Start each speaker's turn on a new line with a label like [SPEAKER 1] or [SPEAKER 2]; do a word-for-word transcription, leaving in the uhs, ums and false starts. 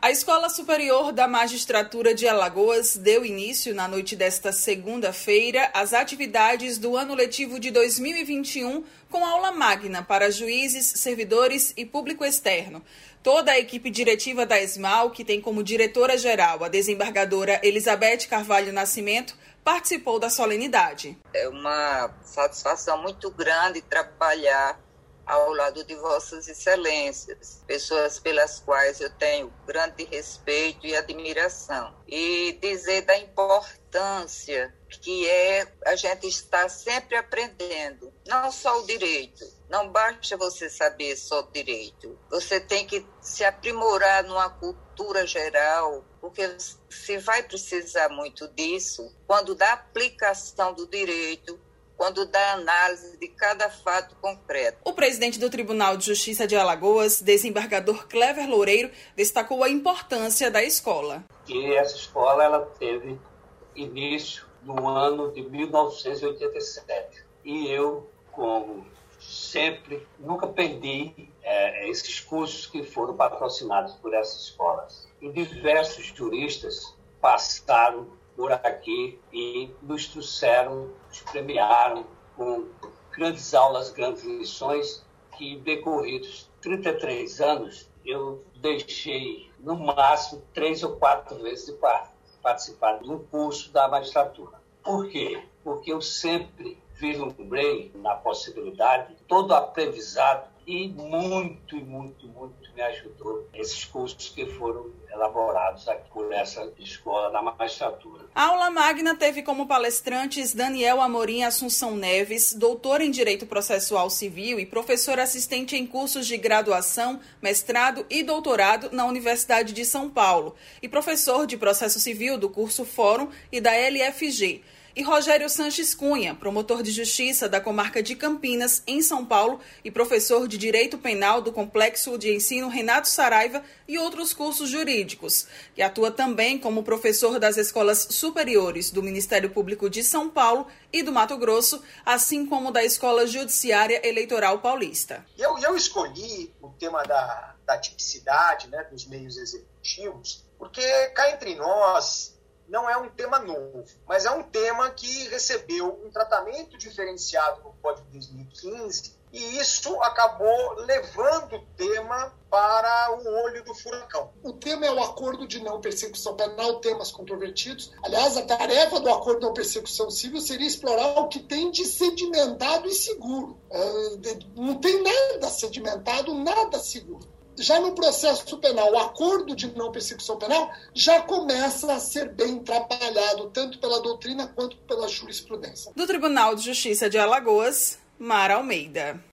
[SPEAKER 1] A Escola Superior da Magistratura de Alagoas deu início, na noite desta segunda-feira, às atividades do ano letivo de dois mil e vinte e um, com aula magna para juízes, servidores e público externo. Toda a equipe diretiva da ESMAL, que tem como diretora-geral a desembargadora Elizabeth Carvalho Nascimento, participou da solenidade.
[SPEAKER 2] É uma satisfação muito grande trabalhar ao lado de Vossas Excelências, pessoas pelas quais eu tenho grande respeito e admiração. E dizer da importância que é a gente estar sempre aprendendo, não só o direito. Não basta você saber só direito, você tem que se aprimorar numa cultura geral, porque se vai precisar muito disso quando da aplicação do direito, quando da análise de cada fato concreto.
[SPEAKER 1] O presidente do Tribunal de Justiça de Alagoas, desembargador Clever Loureiro, destacou a importância da escola.
[SPEAKER 3] E essa escola ela teve início no ano de mil novecentos e oitenta e sete. E eu, como sempre, nunca perdi é, esses cursos que foram patrocinados por essas escolas. E diversos juristas passaram por aqui e nos trouxeram, nos premiaram com grandes aulas, grandes lições, que decorridos trinta e três anos, eu deixei no máximo três ou quatro vezes de participar de um curso da magistratura. Por quê? Porque eu sempre vislumbrei na possibilidade, todo aprendizado, e muito, muito, muito me ajudou esses cursos que foram elaborados aqui por essa escola da magistratura.
[SPEAKER 1] A aula magna teve como palestrantes Daniel Amorim Assunção Neves, doutor em Direito Processual Civil e professor assistente em cursos de graduação, mestrado e doutorado na Universidade de São Paulo, e professor de Processo Civil do curso Fórum e da L F G. E Rogério Sanches Cunha, promotor de Justiça da comarca de Campinas, em São Paulo, e professor de Direito Penal do Complexo de Ensino Renato Saraiva e outros cursos jurídicos, que atua também como professor das escolas superiores do Ministério Público de São Paulo e do Mato Grosso, assim como da Escola Judiciária Eleitoral Paulista.
[SPEAKER 4] Eu, eu escolhi o tema da, da tipicidade, né, dos meios executivos, porque cá entre nós não é um tema novo, mas é um tema que recebeu um tratamento diferenciado no Código de dois mil e quinze, e isso acabou levando o tema para o olho do furacão.
[SPEAKER 5] O tema é o acordo de não persecução penal, temas controvertidos. Aliás, a tarefa do acordo de não persecução civil seria explorar o que tem de sedimentado e seguro. Não tem nada sedimentado, nada seguro. Já no processo penal, o acordo de não persecução penal já começa a ser bem trabalhado, tanto pela doutrina quanto pela jurisprudência.
[SPEAKER 1] Do Tribunal de Justiça de Alagoas, Mara Almeida.